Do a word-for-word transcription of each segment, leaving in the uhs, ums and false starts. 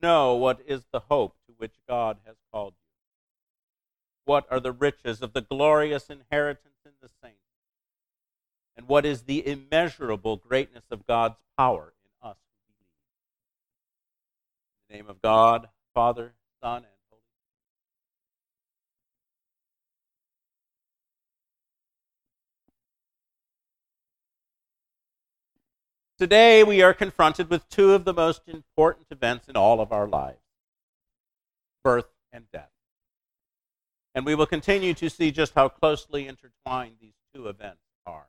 know what is the hope to which God has called you? What are the riches of the glorious inheritance in the saints? And what is the immeasurable greatness of God's power in us who believe? In the name of God, Father, Son, and Holy Spirit. Today we are confronted with two of the most important events in all of our lives: birth and death. And we will continue to see just how closely intertwined these two events are.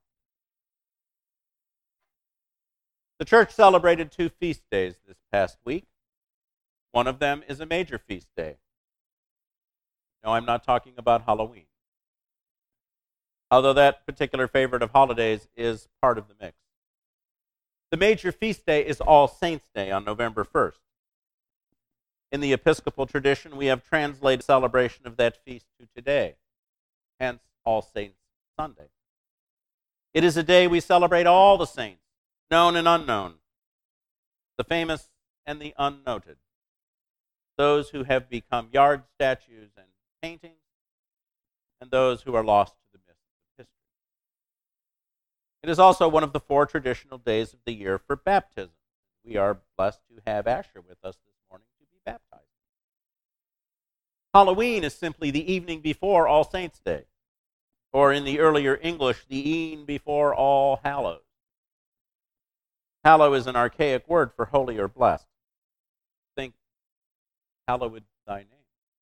The church celebrated two feast days this past week. One of them is a major feast day. No, I'm not talking about Halloween, although that particular favorite of holidays is part of the mix. The major feast day is All Saints' Day on November first. In the Episcopal tradition, we have translated celebration of that feast to today, hence All Saints' Sunday. It is a day we celebrate all the saints, known and unknown, the famous and the unnoted, those who have become yard statues and paintings, and those who are lost to the mists of history. It is also one of the four traditional days of the year for baptism. We are blessed to have Asher with us this morning to be baptized. Halloween is simply the evening before All Saints' Day, or in the earlier English, the e'en before All Hallows. Hallow is an archaic word for holy or blessed. Think, hallowed thy name.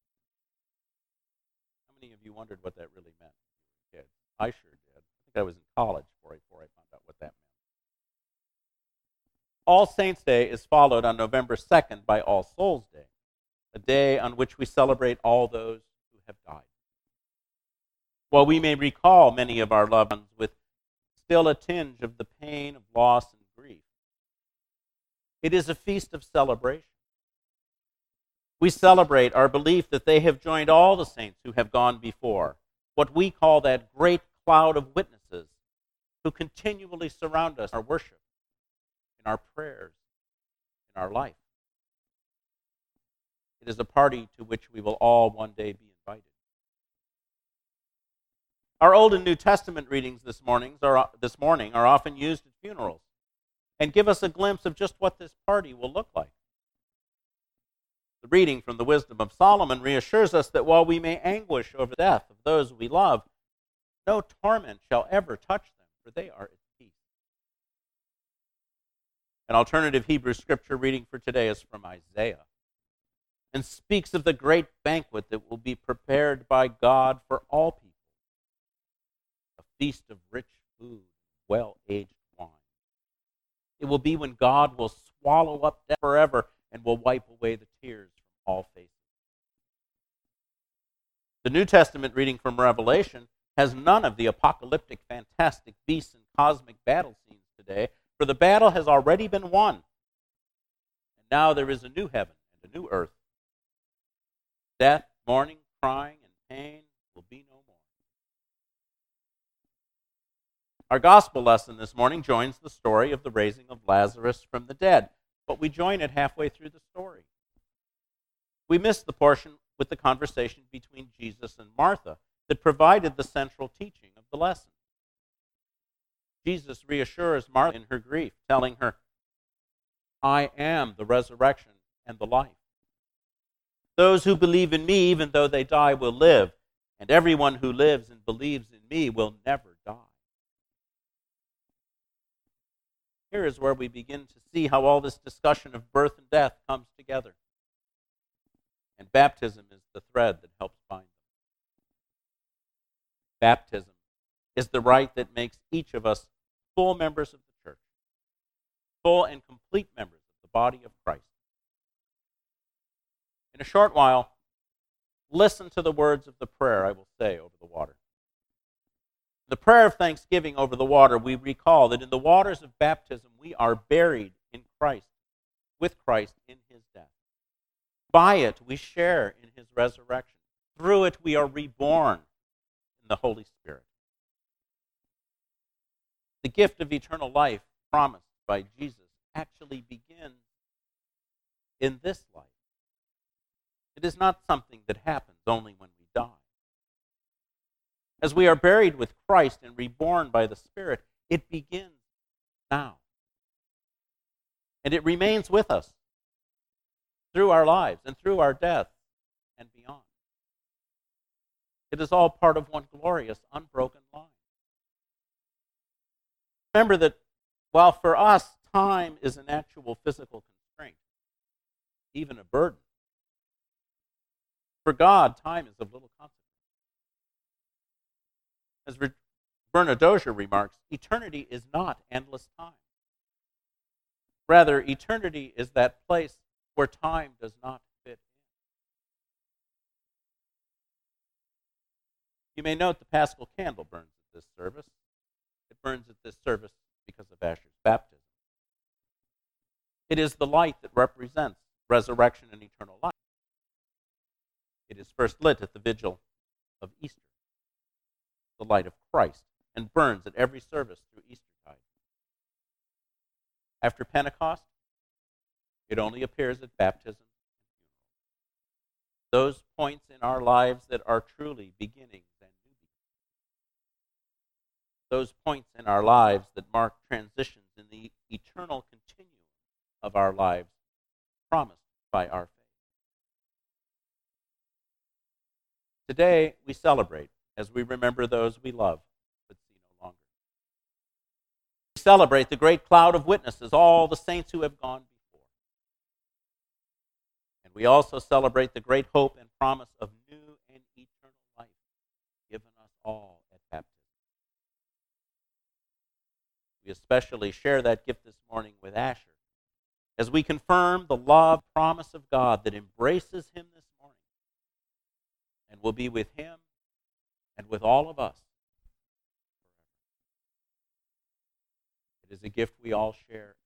How many of you wondered what that really meant when you were a kid? I sure did. I think I was in college before I, before I found out what that meant. All Saints' Day is followed on November second by All Souls' Day, a day on which we celebrate all those who have died. While we may recall many of our loved ones with still a tinge of the pain of loss and grief, it is a feast of celebration. We celebrate our belief that they have joined all the saints who have gone before, what we call that great cloud of witnesses who continually surround us in our worship, in our prayers, in our life. It is a party to which we will all one day be invited. Our Old and New Testament readings this morning are, this morning are often used at funerals and give us a glimpse of just what this party will look like. The reading from the Wisdom of Solomon reassures us that while we may anguish over the death of those we love, no torment shall ever touch them, for they are at peace. An alternative Hebrew scripture reading for today is from Isaiah and speaks of the great banquet that will be prepared by God for all people, a feast of rich food, well-aged wine. It will be when God will swallow up death forever and will wipe away the tears from all faces. The New Testament reading from Revelation has none of the apocalyptic, fantastic beasts and cosmic battle scenes today, for the battle has already been won. And now there is a new heaven and a new earth. Death, mourning, crying, and pain will be no more. Our gospel lesson this morning joins the story of the raising of Lazarus from the dead, but we join it halfway through the story. We miss the portion with the conversation between Jesus and Martha that provided the central teaching of the lesson. Jesus reassures Martha in her grief, telling her, I am the resurrection and the life. Those who believe in me, even though they die, will live, and everyone who lives and believes in me will never die. Here is where we begin to see how all this discussion of birth and death comes together. And baptism is the thread that helps bind them. Baptism is the rite that makes each of us full members of the church, full and complete members of the body of Christ. In a short while, listen to the words of the prayer I will say over the water. The prayer of thanksgiving over the water, we recall that in the waters of baptism we are buried in Christ, with Christ in his death. By it we share in his resurrection. Through it we are reborn in the Holy Spirit. The gift of eternal life promised by Jesus actually begins in this life, It is not something that happens only when we die. As we are buried with Christ and reborn by the Spirit, it begins now. And it remains with us through our lives and through our death and beyond. It is all part of one glorious, unbroken line. Remember that while for us time is an actual physical constraint, even a burden, for God, time is of little consequence. As Bernard Dozier remarks, eternity is not endless time. Rather, eternity is that place where time does not fit in. You may note the Paschal candle burns at this service. It burns at this service because of Asher's baptism. It is the light that represents resurrection and eternal life. It is first lit at the vigil of Easter, the light of Christ, and burns at every service through Eastertide. After Pentecost, it only appears at baptism and funeral. Those points in our lives that are truly beginnings and new beginnings. Those points in our lives that mark transitions in the eternal continuum of our lives promised by our faith. Today, we celebrate as we remember those we love but see no longer. We celebrate the great cloud of witnesses, all the saints who have gone before. And we also celebrate the great hope and promise of new and eternal life given us all at baptism. We especially share that gift this morning with Asher as we confirm the love promise of God that embraces him this morning and will be with him and with all of us forever. It is a gift we all share